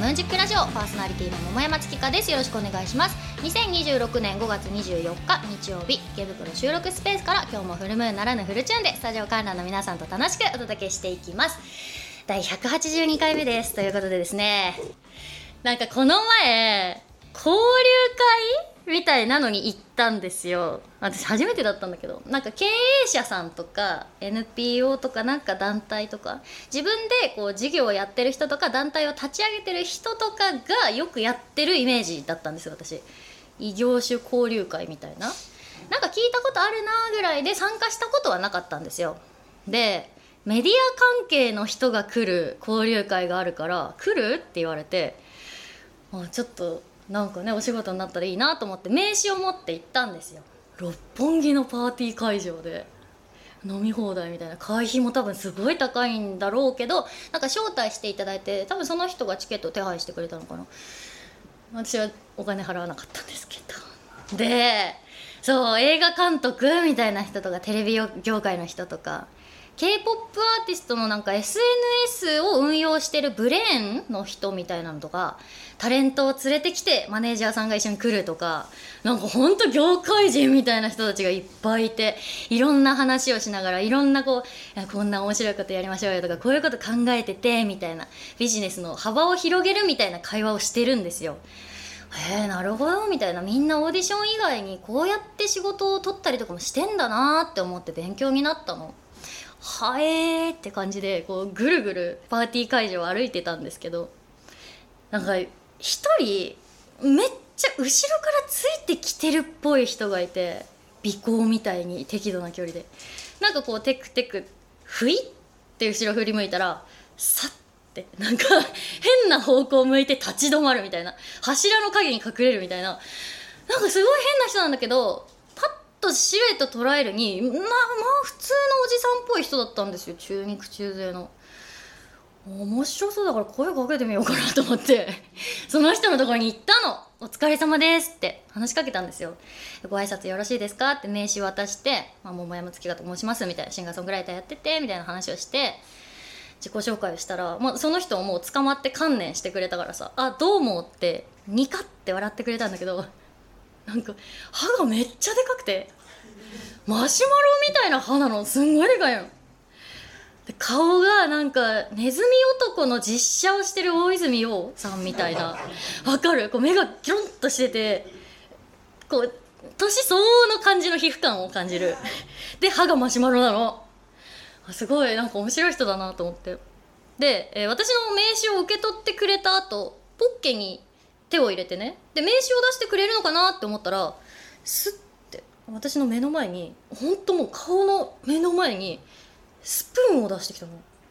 ムーンジックラジオパーソナリティの桃山月香です。よろしくお願いします。2026年5月24日日曜日、池袋収録スペースから今日もフルムーンならぬフルチューンでスタジオ観覧の皆さんと楽しくお届けしていきます。第182回目ですということでですね、なんかこの前交流会みたいなのに行ったんですよ。私初めてだったんだけど、なんか経営者さんとか NPO とかなんか団体とか自分でこう事業をやってる人とか団体を立ち上げてる人とかがよくやってるイメージだったんですよ。私異業種交流会みたいな、なんか聞いたことあるなぐらいで参加したことはなかったんですよ。でメディア関係の人が来る交流会があるから来るって言われて、ちょっとなんかねお仕事になったらいいなと思って名刺を持って行ったんですよ。六本木のパーティー会場で飲み放題みたいな、会費も多分すごい高いんだろうけど、なんか招待していただいて、多分その人がチケットを手配してくれたのかな。私はお金払わなかったんですけど、でそう映画監督みたいな人とかテレビ業界の人とか K-POP アーティストのなんか SNS を運用してるブレーンの人みたいなのとか、タレントを連れてきてマネージャーさんが一緒に来るとか、なんかほんと業界人みたいな人たちがいっぱいいて、いろんな話をしながらいろんなこんな面白いことやりましょうよとか、こういうこと考えててみたいな、ビジネスの幅を広げるみたいな会話をしてるんですよ。なるほどみたいな、みんなオーディション以外にこうやって仕事を取ったりとかもしてんだなって思って勉強になったの。って感じでこうぐるぐるパーティー会場を歩いてたんですけど、なんか一人めっちゃ後ろからついてきてるっぽい人がいて、尾行みたいに適度な距離でなんかこうテクテクふいって後ろ振り向いたらさってなんか変な方向を向いて立ち止まるみたいな、柱の陰に隠れるみたいな、なんかすごい変な人なんだけど、パッとシルエット捉えるに普通のおじさんっぽい人だったんですよ。中肉中背の。面白そうだから声かけてみようかなと思ってその人のところに行ったの。お疲れ様ですって話しかけたんですよ。ご挨拶よろしいですかって名刺渡して、桃山月香と申しますみたいな、シンガーソングライターやっててみたいな話をして自己紹介をしたら、その人ももう捕まって観念してくれたからさ、どうもってニカって笑ってくれたんだけど、なんか歯がめっちゃでかくてマシュマロみたいな歯なの。すんごいでかいの。で顔がなんかネズミ男の実写をしてる大泉洋さんみたいな、わかる？こう目がギョンとしてて、こう年相応の感じの皮膚感を感じるで歯がマシュマロなの。すごいなんか面白い人だなと思って。で、私の名刺を受け取ってくれた後ポッケに手を入れてね、で名刺を出してくれるのかなって思ったら、スッて私の目の前に、ほんともう顔の目の前にスプーンを出してきたの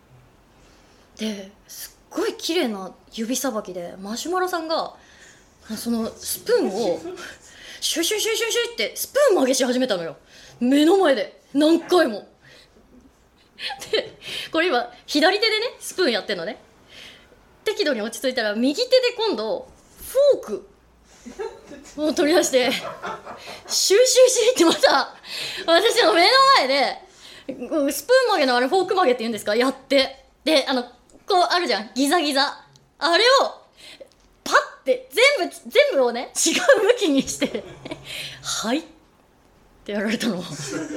ですっごい綺麗な指さばきで、マシュマロさんがそのスプーンをシュシュシュシュシュってスプーン曲げし始めたのよ、目の前で何回も。でこれ今左手でねスプーンやってんのね。適度に落ち着いたら右手で今度フォークを取り出してシューシューシューってまた私の目の前でスプーン曲げのフォーク曲げって言うんですか、やって、でこうあるじゃんギザギザ、あれをパッて全部をね違う向きにしてはいってやられたの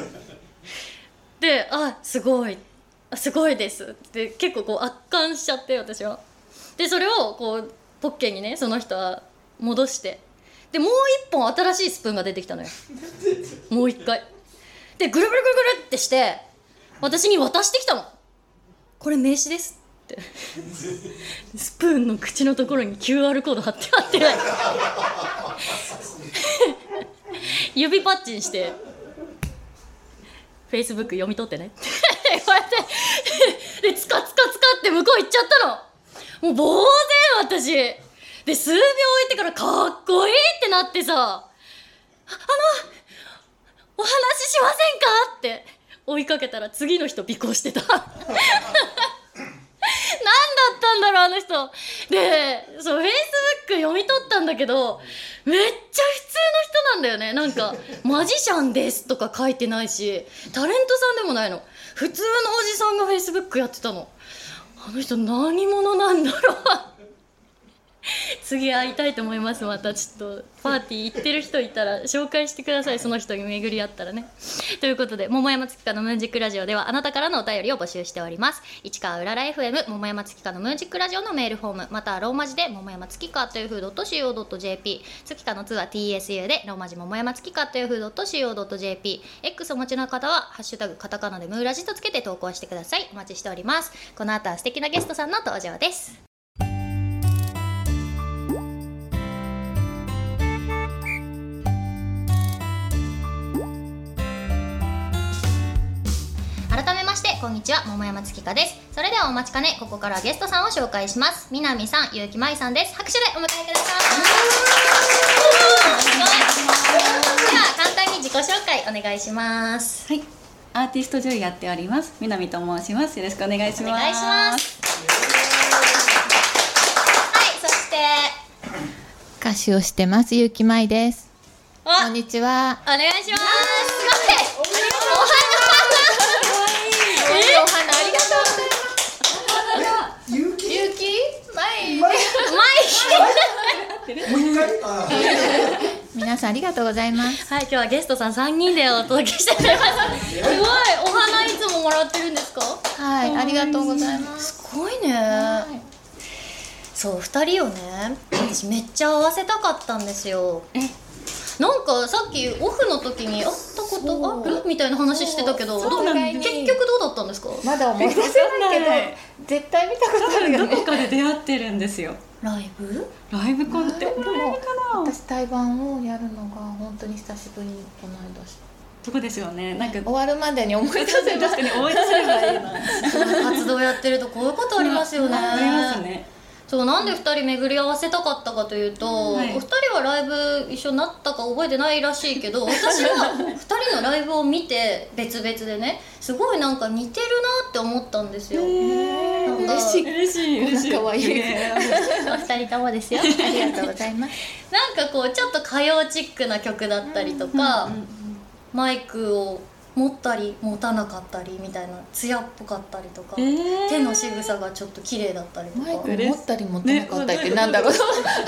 ですごいですって結構こう圧巻しちゃって、私は。でそれをこうポッケにねその人は戻して、でもう一本新しいスプーンが出てきたのよもう一回でぐるぐるぐるぐるってして私に渡してきたの。これ名刺ですってスプーンの口のところに QR コード貼ってない指パッチンしてFacebook 読み取ってねって言われてでツカツカツカって向こう行っちゃったの。もう呆然私で、数秒置いてからかっこいいってなってさ、お話ししませんかって追いかけたら次の人尾行してた何だったんだろうあの人で、そう Facebook 読み取ったんだけどめっちゃ普通の人なんだよね。なんかマジシャンですとか書いてないしタレントさんでもないの、普通のおじさんが Facebook やってたの。あの人何者なんだろう次会いたいと思います。またちょっとパーティー行ってる人いたら紹介してください。その人に巡り合ったらね。ということで、桃山月花のムーンジックラジオではあなたからのお便りを募集しております。市川うらら FM 桃山月花のムーンジックラジオのメールフォーム、またはローマ字で桃山月花という風 .co.jp、 月花の2は TSU でローマ字桃山月花という風 .co.jp、 X お持ちの方はハッシュタグカタカナでムーラジとつけて投稿してください。お待ちしております。この後は素敵なゲストさんの登場です。改めましてこんにちは、桃山月花です。それではお待ちかね、ここからゲストさんを紹介します。南さん、結城舞さんです。拍手でお迎えください。では簡単に自己紹介お願いします。 はい、アーティスト女優やっております南と申します。よろしくお願いします。 お願いします。はい、そして歌手をしてます結城舞です。こんにちは。 お願いします。すいません、お花お花ありがとうございます。ゆうき皆さんありがとうございます。 はい、今日はゲストさん3人でお届けしてくれます。すごい、お花いつももらってるんですか？ はい、ありがとうございます。 すごいね。そう、2人をね、私めっちゃ会わせたかったんですよ。なんかさっきオフの時に会ったことあるみたいな話してたけど、結局どうだったんですか？ まだ思い出せないけど絶対見たことあるよね。 どこかで出会ってるんですよ。 ライブコンってでも私対バンをやるのが本当に久しぶりにこの間してどこでしょうね。なんか終わるまでに思い出せば確かに思い出せればいいな。 活動やってるとこういうことありますよね。 ありますね。 そう、なんで2人巡り合わせたかったかというと、お二人はライブ一緒になったか覚えてないらしいけど、私は2人のライブを見て別々でね、すごいなんか似てるなって思ったんですよ。 嬉しい嬉しい。 かわいい。 2人ともですよ。 ありがとうございます。 なんかこうちょっと歌謡チックな曲だったりとか、マイクを持ったり持たなかったりみたいな、艶っぽかったりとか、手の仕草がちょっと綺麗だったりとか。 マイク持ったり持たなかったりってなんだろう。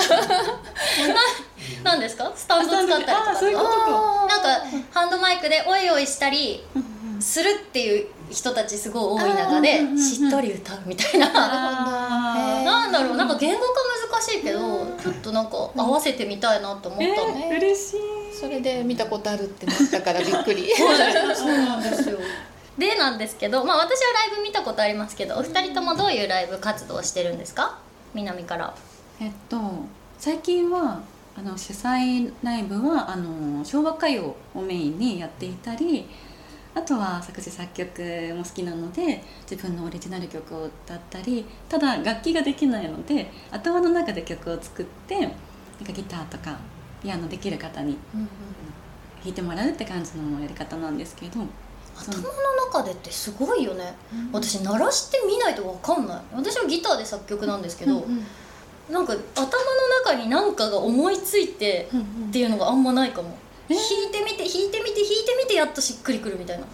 なんですか？スタンド使ったりとか。 そういうことか。 なんかハンドマイクでおいおいしたりするっていう人たちすごい多い中でしっとり歌うみたいな。なんだろう、なんか言語化難しいけど、ちょっとなんか合わせてみたいなと思ったの。 嬉しい。 それで見たことあるってなったからびっくり。 そうなんですよ。でなんですけど、まあ私はライブ見たことありますけど、お二人ともどういうライブ活動をしてるんですか？南から。 最近は主催ライブは昭和歌謡をメインにやっていたり、あとは作詞作曲も好きなので自分のオリジナル曲を歌ったり、ただ楽器ができないので頭の中で曲を作って、なんかギターとかピアノできる方に弾いてもらうって感じのやり方なんですけど、 頭の中でってすごいよね。私鳴らしてみないと分かんない。私はギターで作曲なんですけど、なんか頭の中に何かが思いついてっていうのがあんまないかも。弾いてみてやっとしっくりくるみたいな。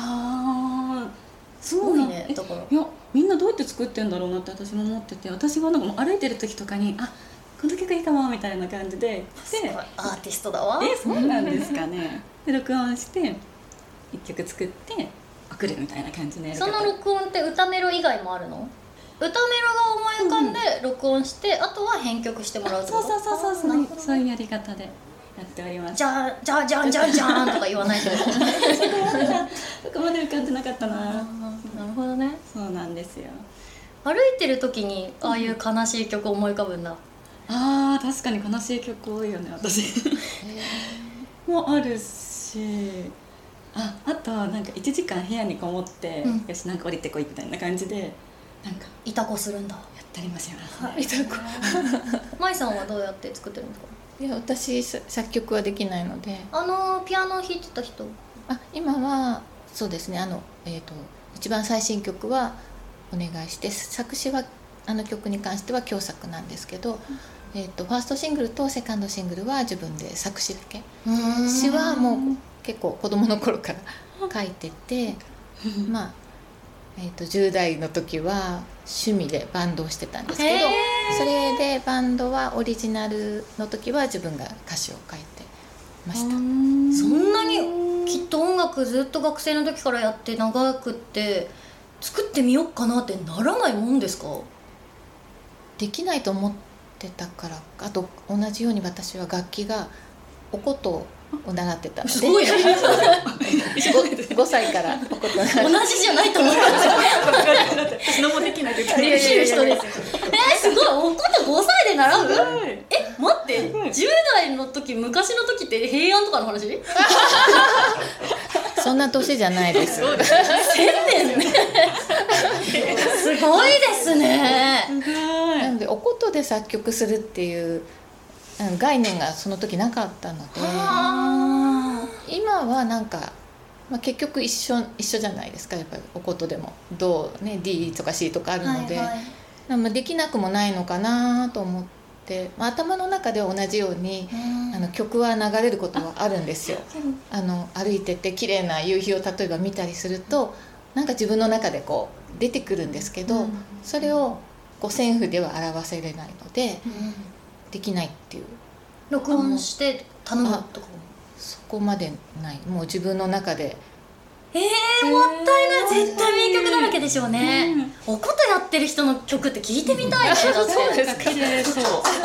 すごいね。だからいや、みんなどうやって作ってんだろうなって私も思ってて、私はなんかもう歩いてる時とかにこの曲いいかもみたいな感じで、 すごいアーティストだわ。 そうなんですかね。で録音して一曲作って送るみたいな感じで。 その録音って歌メロ以外もあるの？歌メロが思い浮かんで録音して、あとは編曲してもらうってこと？ そういうやり方でやっております。 じゃんとか言わないと。 そこまで浮かんでなかったな。 なるほどね。 そうなんですよ。 歩いてる時にああいう悲しい曲思い浮かぶんだ。 確かに悲しい曲多いよね私。もあるし、あとなんか1時間部屋にこもって、よしなんか降りてこいみたいな感じでなんかいたこするんだ。 やったりもしますね。 いたこ。 舞さんはどうやって作ってるんですか？ いや、私作曲はできないので。 ピアノを弾いてた人？ 今はそうですね。一番最新曲はお願いして、作詞は曲に関しては共作なんですけど、ファーストシングルとセカンドシングルは自分で作詞だけ。詞はもう結構子供の頃から書いてて、10代の時は趣味でバンドをしてたんですけど、 それでバンドはオリジナルの時は自分が歌詞を書いてました。 そんなにきっと音楽ずっと学生の時からやって長くって作ってみようかなってならないもんですか？ できないと思ってたから。あと同じように私は楽器がお琴を習ってたのですごい 5歳からお琴を習って同じじゃないと思うんです私のもできない時できる人ですよ。すごい、おこと5歳で習う？待って10代の時、昔の時って平安とかの話？ そんな年じゃないです。 1000年ねすごいですね。 なのでお琴で作曲するっていう概念がその時なかったので、今はなんか、結局一緒じゃないですか。やっぱりお琴でもド、ね、D とか C とかあるので、できなくもないのかなと思って、頭の中では同じように曲は流れることはあるんですよ。歩いてて綺麗な夕日を例えば見たりするとなんか自分の中でこう出てくるんですけど、それをこう線譜では表せれないので、できないっていう。 録音して頼むとかそこまでない。もう自分の中で。 もったいない。絶対名曲だらけでしょうね。おことやってる人の曲って聞いてみたいね。だってそうですか。 疲れちゃ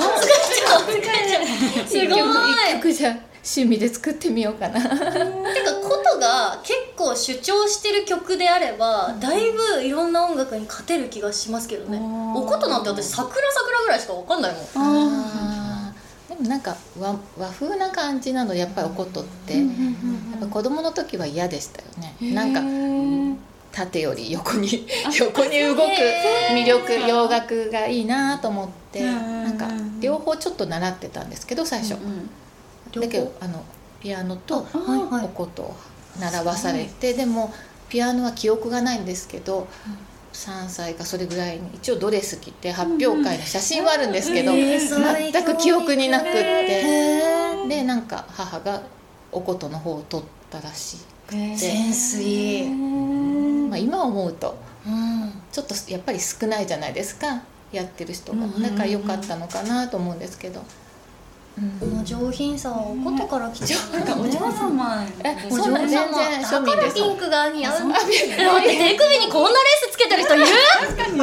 う。すごい。 一曲じゃ趣味で作ってみようかな。 てかことが結構主張してる曲であればだいぶいろんな音楽に勝てる気がしますけどね。おことなんて私桜ぐらいしか分かんないもん。 でもなんか和風な感じなのでやっぱりおことってやっぱ子供の時は嫌でしたよね。なんか縦より横に動く魅力、洋楽がいいなと思ってなんか両方ちょっと習ってたんですけど最初。だけどピアノとお琴を習わされて、でもピアノは記憶がないんですけど3歳かそれぐらいに一応ドレス着て発表会の写真はあるんですけど、全く記憶になくって、でなんか母がお琴の方を取ったらしくて、 センスいい。 今思うとちょっとやっぱり少ないじゃないですかやってる人が。だから良かったのかなと思うんですけど。 この上品さはおことから来ちゃう。 お嬢様。 そんな全然庶民です。 だからピンクが似合う。待って手首にこんなレースつけてる人いる？でかっ。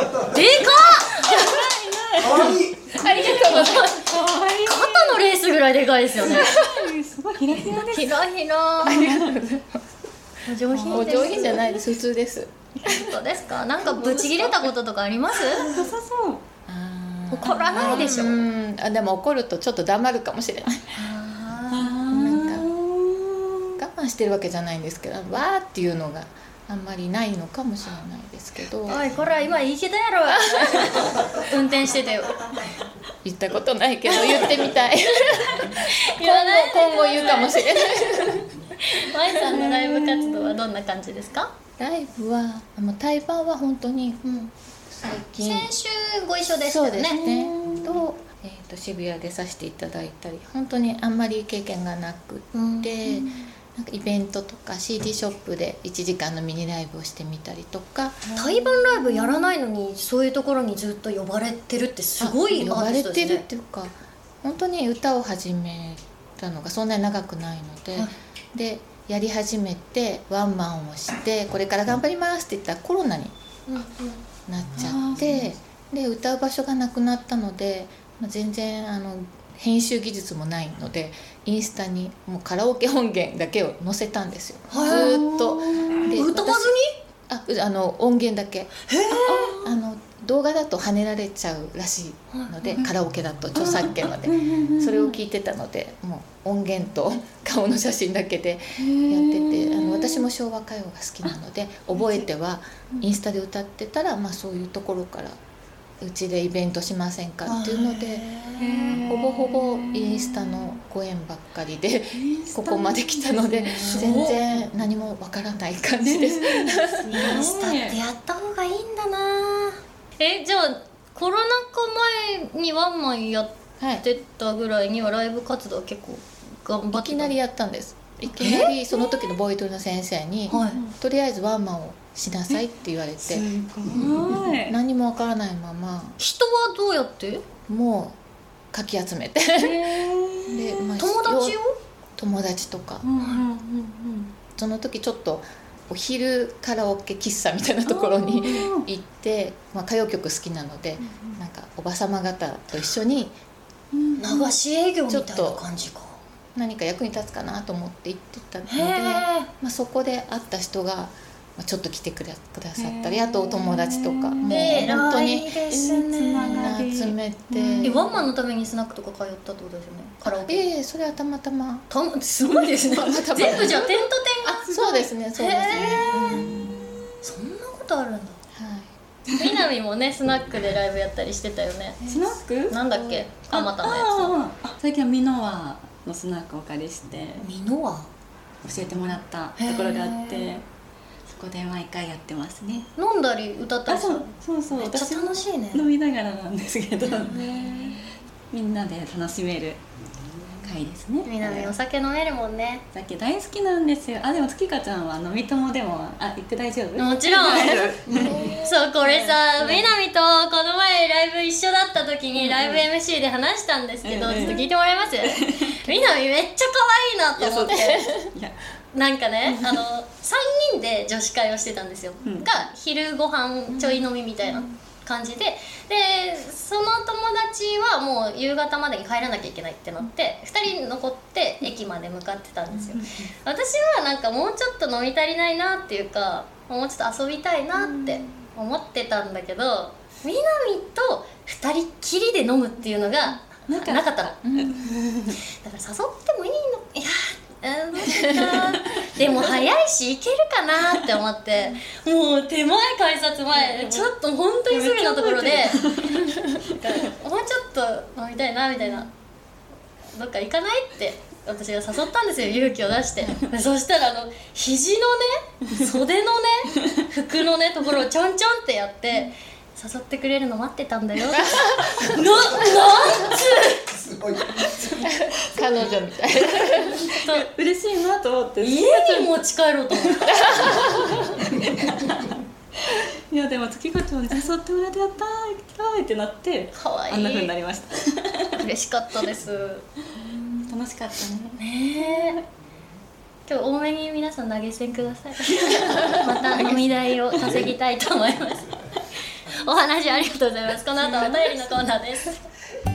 かわいい。 ありがとうございます。 肩のレースぐらいでかいですよね。 すごいひらひらです。 ひらひら。お上品です。 お上品じゃないです。普通です。 本当ですか？なんかブチ切れたこととかあります？ そうそうそう。 怒らないでしょ。 でも怒るとちょっと黙るかもしれない。なんか我慢してるわけじゃないんですけど、わーっていうのがあんまりないのかもしれないですけど。 おいこら今言い気だやろ。運転しててよ。 言ったことないけど言ってみたい。今後言うかもしれない。 まいさんのライブ活動はどんな感じですか？ ライブは対バンは本当に最近、 先週ご一緒でしたよね。 そうですね。と渋谷でさせていただいたり、本当にあんまり経験がなくて、なんかイベントとか CD ショップで1時間のミニライブをしてみたりとか。 対バンライブやらないのにそういうところにずっと呼ばれてるってすごいアーティストですね。 呼ばれてるっていうか本当に歌を始めたのがそんなに長くないので、でやり始めてワンマンをしてこれから頑張りますって言ったらコロナになっちゃって、で歌う場所がなくなったので、全然編集技術もないのでインスタにもうカラオケ音源だけを載せたんですよ。ずっとで歌わずに音源だけ。動画だと跳ねられちゃうらしいので、カラオケだと著作権までそれを聞いてたので、もう音源と顔の写真だけでやってて、私も昭和歌謡が好きなので覚えてはインスタで歌ってたら、そういうところからうちでイベントしませんかっていうので、ほぼほぼインスタのご縁ばっかりでここまで来たので、全然何もわからない感じです。 インスタってやった方がいいんだな。じゃあコロナ禍前にワンマンやってたぐらいにはライブ活動は結構頑張ってた。 いきなりやったんです。 いきなりその時のボイトレの先生に、 はいとりあえずワンマンをしなさいって言われて、 すごい。 何もわからないまま人はどうやって？ もうかき集めてで、 友達を？ 友達とか、 うんうんうんその時ちょっとお昼カラオケ喫茶みたいなところに行って、歌謡曲好きなので、なんかおばさま方と一緒にうん。 流し営業みたいな感じか。 何か役に立つかなと思って行ってたので、 へそこで会った人がちょっと来てくださったり、あとお友達とか、もうえ、 本当にですつながり集めて、 うんワンマンのためにスナックとか通ったってことですよね、カラオケ。 それはたまたま、 すごいですね。全部じゃあ点と点が。 そうですね、そうですね、 そんなことあるんだ。 はいみなみもね、スナックでライブやったりしてたよね。 スナック？ なんだっけ、あまたのや最近はミノワのスナックをお借りしてつ。ミノワ教えてもらったところがあってそこで毎回やってますね。 飲んだり歌ったりする。 そうめっちゃ楽しいね。 飲みながらなんですけどみんなで楽しめる回ですね。 みなみお酒飲めるもんね。 お酒大好きなんですよ。でも月香ちゃんは飲み友でも行って大丈夫？ もちろん。 大丈そう、これさ、みなみとこの前ライブ一緒だった時にライブ MC で話したんですけど、ちょっと聞いてもらえます？みなみめっちゃ可愛いなと思って。 夫。いやなんかね、3人で女子会をしてたんですよ、 うんが昼ご飯ちょい飲みみたいな感じで、その友達はもう夕方までに帰らなきゃいけないってなって2人残って駅まで向かってたんですよ。私はなんかもうちょっと飲み足りないなっていうか、もうちょっと遊びたいなって思ってたんだけど、みなみと2人っきりで飲むっていうのがなかったの。だから誘ってもいいの？いやどうしようかでも早いし行けるかなって思って、もう手前改札前ちょっと本当にすぐのところでもうちょっと飲みたいなみたいな、どっか行かないって私が誘ったんですよ、勇気を出して。そしたら肘のね、袖のね、服のねところをちょんちょんってやって誘ってくれるの待ってたんだよなんつすごい。 彼女みたい嬉しいなと思って。 家に持ち帰ろうと思ったいやでも月香ちゃんに誘ってもらってやったー行きたいってなってかわいい、 あんな風になりました嬉しかったです楽しかったね。 ねえ、今日多めに皆さん投げ銭くださいまた飲み代を稼ぎたいと思いますお話ありがとうございます。この後はお便りのコーナーです。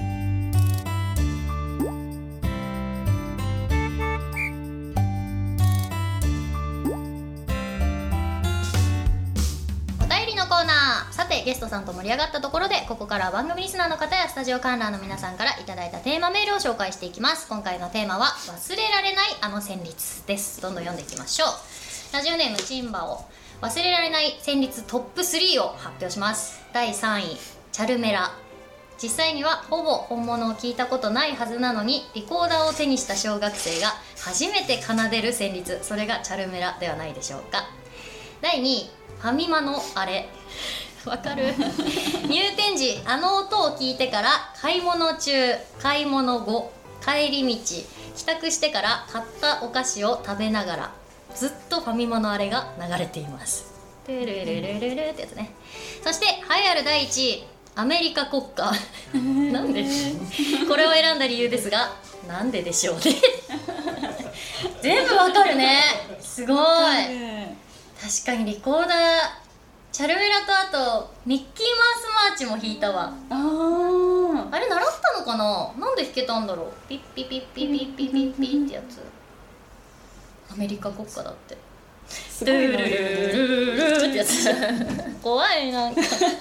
コーナー。さてゲストさんと盛り上がったところで、ここからは番組リスナーの方やスタジオ観覧の皆さんからいただいたテーマメールを紹介していきます。今回のテーマは忘れられないあの旋律です。どんどん読んでいきましょう。ラジオネームチンバオ、忘れられない旋律トップ3を発表します。第3位、チャルメラ。実際にはほぼ本物を聞いたことないはずなのに、リコーダーを手にした小学生が初めて奏でる旋律、それがチャルメラではないでしょうか。第2位、ファミマのあれ。わかる？入店時あの音を聞いてから、買い物中、買い物後、帰り道、帰宅してから買ったお菓子を食べながら、ずっとファミマのあれが流れています。ルルルルルルってやつね。そして栄えある第1位、アメリカ国歌なんでこれを選んだ理由ですが、なんででしょうね全部わかるね、すごい。確かにリコーダー、チャルメラとあとミッキーマウスマーチも弾いたわ。あれ習ったのかな、なんで弾けたんだろう。ピッピピッピピッピピッピってやつ、アメリカ国歌だって。ルルルルルルってやつ怖いなんか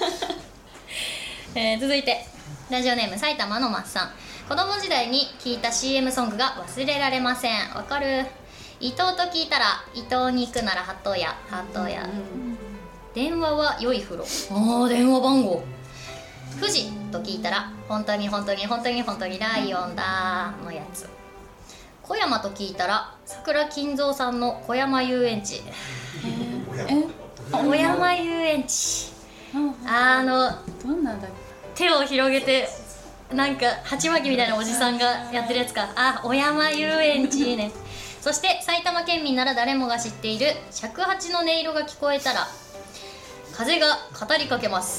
続いてラジオネーム埼玉のマッさん。子供時代に聞いた CM ソングが忘れられません。わかる。伊藤と聞いたら伊藤に行くならハトヤ、ハトヤ。電話は良い風呂。電話番号。富士と聞いたら本当に本当に本当に本当にライオンだのやつ。小山と聞いたら桜金蔵さんの小山遊園地。小山遊園地。 どんなんだっ手を広げてなんか鉢巻きみたいなおじさんがやってるやつか。小山遊園地ね。 そして埼玉県民なら誰もが知っている尺八の音色が聞こえたら風が語りかけます。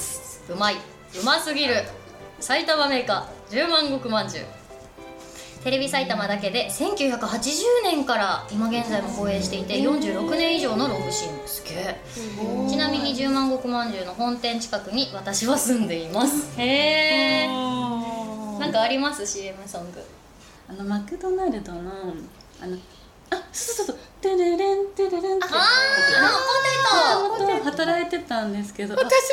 うますぎる埼玉メーカー10万石まんじゅう。テレビ埼玉だけで1980年から今現在も放映していて46年以上のロング CM。 すげえ。ちなみに10万石まんじゅうの本店近くに私は住んでいます。へえ。なんかあります CM ソング？ マクドナルドのそうテレレンテレレンって、ポテト働いてたんですけど、 私もマッ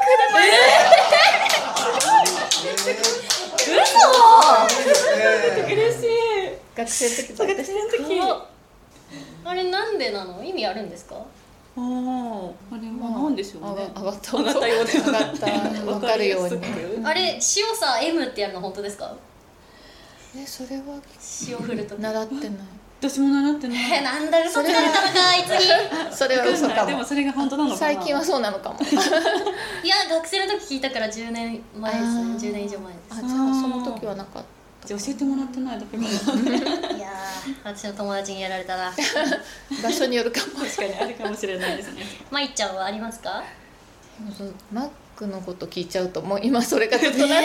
クで嬉しい。学生の時あれなんでなの？意味あるんですか？ あれは何でしょうね。 上がったようで上がった分かるように。 あれ塩さ M ってやるの本当ですか？ それは塩振ると習ってない。 私も習ってない。 なんだ嘘つかれたのかあいつに。 それは嘘かも。 でもそれが本当なのかな。 最近はそうなのかも。 いや学生の時聞いたから10年前ですね。10年以上前です。 じゃあその時はなかった。 じゃあ教えてもらってないだけかな。 いや私の友達にやられたな。 場所によるかも。 確かにあるかもしれないですね。 まいちゃんはありますか？ マックのこと聞いちゃうともう今それがずっとなってる。 はい、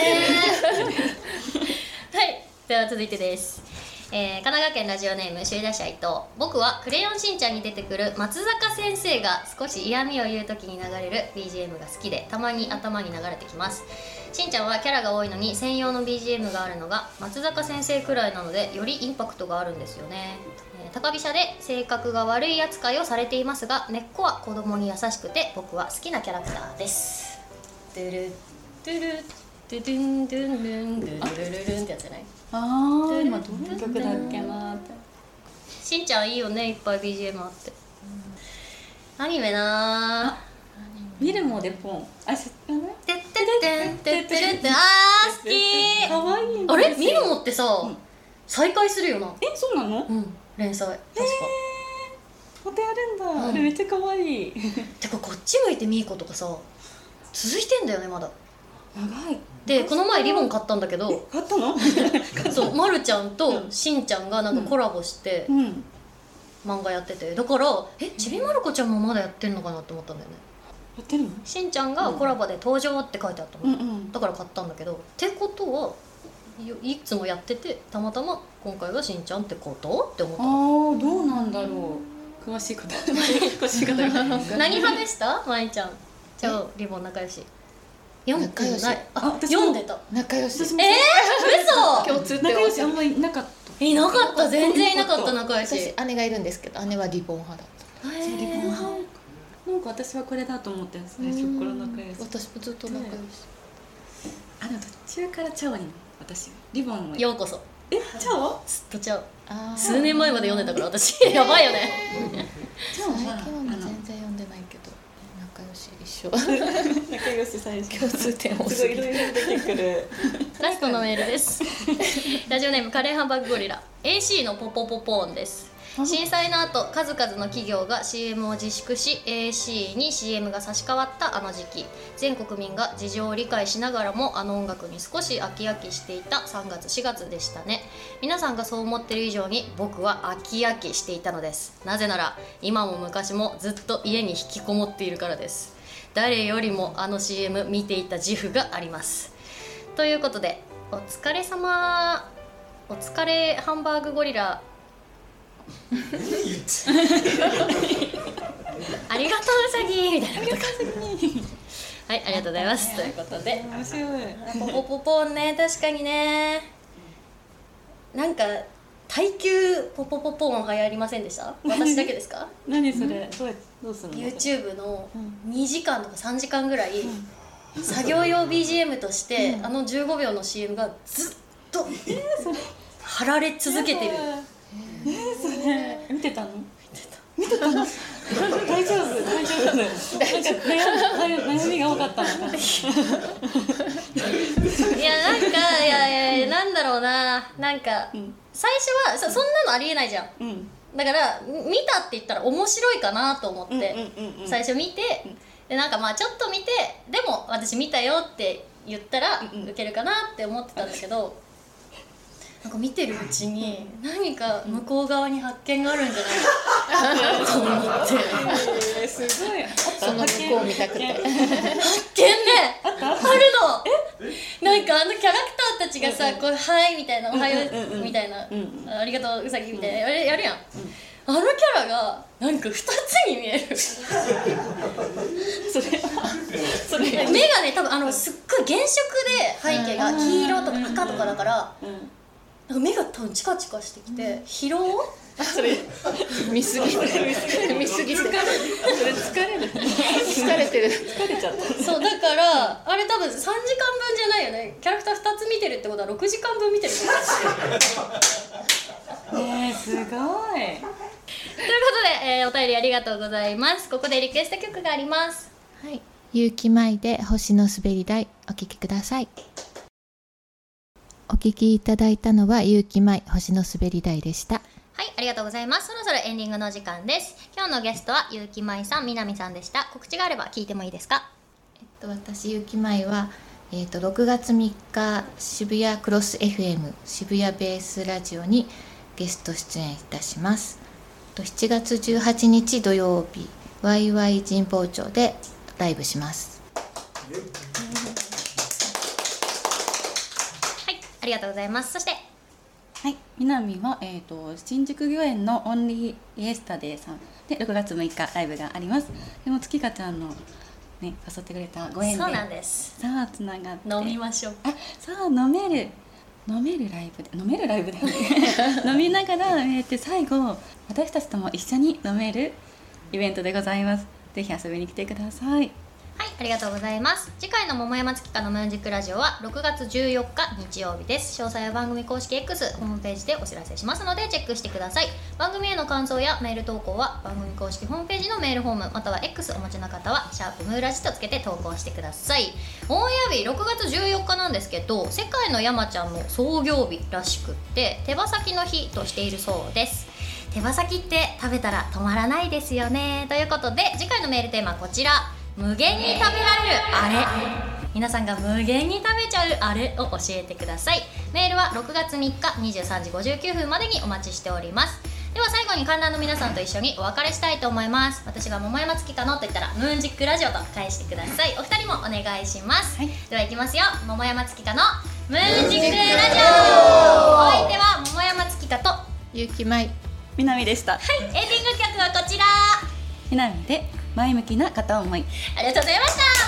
では続いてです。神奈川県ラジオネーム首位打者伊藤。僕はクレヨンしんちゃんに出てくる松坂先生が少し嫌味を言う時に流れる BGM が好きでたまに頭に流れてきます。しんちゃんはキャラが多いのに専用の BGM があるのが松坂先生くらいなのでよりインパクトがあるんですよね。高飛車で性格が悪い扱いをされていますが根っこは子供に優しくて僕は好きなキャラクターです。ドゥルドゥルドゥドゥンドゥンドゥンドゥルルルンってやつじゃない？ 今どんな曲だっけなって。 しんちゃんいいよね、いっぱい BGM あって。アニメな見るもでポン。知ってる？ てってってんてってるって好き。 かわいい。 あれ見るもってさ、再開するよな。 そうなの？ 連載確か。 またやるんだ。あれめっちゃかわいい。 てかこっち向いてみーことかさ続いてんだよねまだ。 長い。 でこの前リボン買ったんだけど。 買ったの？ そう、まるちゃんとしんちゃんがなんかコラボして漫画やってて、だからちびまる子ちゃんもまだやってんのかなって思ったんだよね。 やってるの？ しんちゃんがコラボで登場って書いてあったの、だから買ったんだけど、ってことはいつもやっててたまたま今回がしんちゃんってことって思ったの。 どうなんだろう。詳しい方何派でしたまいちゃん？じゃあリボン仲良し読んでない。読んでた。 仲良し。 嘘。 共通仲良しあんまりいなかった。 いなかった。全然いなかった仲良し。 私姉がいるんですけど姉はリボン派だった。 リボン派。なんか私はこれだと思って最初から仲良し。 私もずっと仲良し。 でも途中からチャオに私リボンを。 ようこそ。 チャオ？ ずっとチャオ。数年前まで読んでたから私やばいよね。 チャオは最近は全然読んでないけど。仲良し一緒。 仲良し最初。 共通点多すごいいろいろ出てくる。 ラストのメールです。ラジオネームカレーハンバーグゴリラ。 AC のポポポポーンです。震災の後数々の企業が CM を自粛し AC に CM が差し替わったあの時期、全国民が事情を理解しながらもあの音楽に少し飽き飽きしていた3月4月でしたね。皆さんがそう思ってる以上に僕は飽き飽きしていたのです。なぜなら今も昔もずっと家に引きこもっているからです。誰よりもあの CM 見ていた自負があります。ということでお疲れ様、お疲れハンバーグゴリラありがとううさぎみたいなことか。はい、ありがとうございます。ということで面白い。 ポポポポンね、確かにね。なんか耐久ポポポポン流行りませんでした？私だけですか？ 何それ？どうするの？ YouTube の2時間とか3時間ぐらい作業用 BGM としてあの15秒の CM がずっと貼られ続けてる。 それ見てたの？見てたの？大丈夫なんか悩みが多かったのかな。 いやなんだろうな、なんか、最初はそんなのありえないじゃん、だから見たって言ったら面白いかなと思って、最初見て、でなんかまあちょっと見てでも私見たよって言ったらウケるかなって思ってたんだけど、 なんか見てるうちに何か向こう側に発見があるんじゃないかと思ってすごいその向こうを見たくて発見ねあるのなんかキャラクターたちがさ、こうはいみたいな、おはようみたいな、ありがとううさぎみたいなやるやん、あのキャラがなんか2つに見えるそれ目がね、多分すっごい原色で背景が黄色とか赤とかだから、なんか目が多分チカチカしてきて、疲労それ見すぎてそれ疲れてる疲れちゃった。 そうだからあれ多分3時間分じゃないよね。キャラクター2つ見てるってことは6時間分見てるってことですすごい。 ということで、お便りありがとうございます。ここでリクエスト曲があります。 はい、結城舞で星の滑り台、お聴きください。お聴きいただいたのは結城舞、星の滑り台でした。 はい、ありがとうございます。そろそろエンディングの時間です。今日のゲストは結城舞さん、南さんでした。告知があれば聞いてもいいですか？ 私結城舞は、6月3日渋谷クロス FM 渋谷ベースラジオにゲスト出演いたします。7月18日土曜日、ワイワイ神保町でライブします。 はい、ありがとうございます。そしてはい、南は、新宿御苑のオンリーイエスタデーさんで6月6日ライブがあります。でも月香ちゃんのね、誘ってくれたご縁で、 そうなんです。 さあつながって飲みましょう。 さあ飲めるライブだよね飲みながら、最後私たちとも一緒に飲めるイベントでございます。ぜひ遊びに来てください。 はい、ありがとうございます。次回の桃山月花のムーンジックラジオは6月14日日曜日です。詳細は番組公式 X ホームページでお知らせしますのでチェックしてください。番組への感想やメール投稿は番組公式ホームページのメールフォームまたは X お持ちの方はシャープムーラジとつけて投稿してください。オンエア日6月14日なんですけど、世界の山ちゃんの創業日らしくって手羽先の日としているそうです。手羽先って食べたら止まらないですよね。ということで次回のメールテーマはこちら、無限に食べられるあれ。皆さんが無限に食べちゃうあれを教えてください。メールは6月3日23時59分までにお待ちしております。では最後に観覧の皆さんと一緒にお別れしたいと思います。私が桃山月花のと言ったらムーンジックラジオと返してください。お二人もお願いします、はい、ではいきますよ。桃山月花のムーンジックラジオ。お相手は桃山月花と結城舞、 南でした。 はい、エンディング曲はこちら、 南で前向きな片思い。 ありがとうございました。